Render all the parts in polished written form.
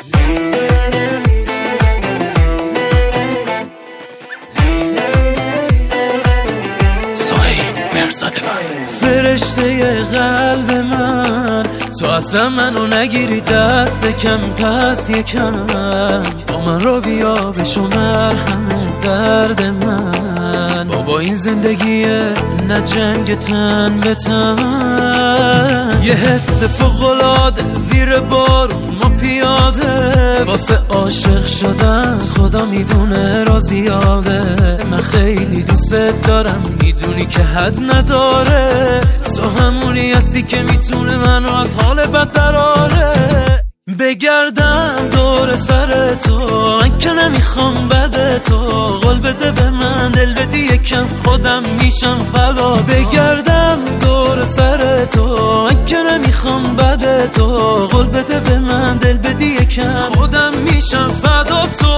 فرشته قلب من، تو اصلا منو نگیری دست کم، پس یکم با من رو بیا بشو مرهم درد من. بابا این زندگیه نه جنگ تن به تن، یه حس فوق‌العاده زیر بارون ما پیاده، واسه عاشق شدن خدا میدونه را زیاده. من خیلی دوست دارم میدونی که حد نداره، تو همونی هستی که میتونه منو از حال بد دراره. بگردم دور سر تو من که نمیخوام بده تو، قول بده به من دل بدی یکم خودم میشم فدا. بگردم دور سر تو من که نمیخوام بده تو، قول بده به من دل بدی یکم خودم میشم فدا تو.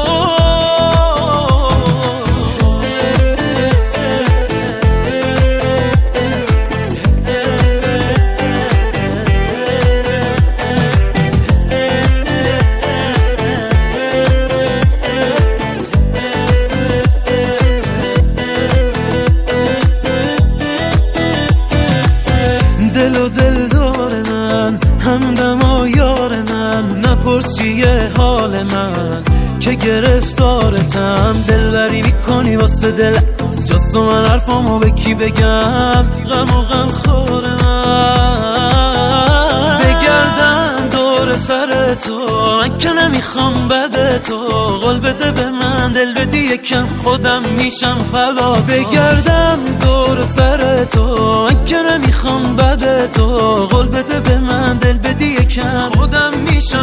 دل و دل دار من، همدم و یار من، نپرس چیه حال من که گرفتارتم. دلبری میکنی واسه دل جز تو، من حرفامو به کی بگم؟ غم و غم خور من. بگردم دور سر تو من که نمیخوام بده تو، قول بده به من دل بدی یکم خودم میشم فدا. بگردم دور سر تو من که نمیخوام بده تو، قول بده به من دل بدی یکم خودم میشم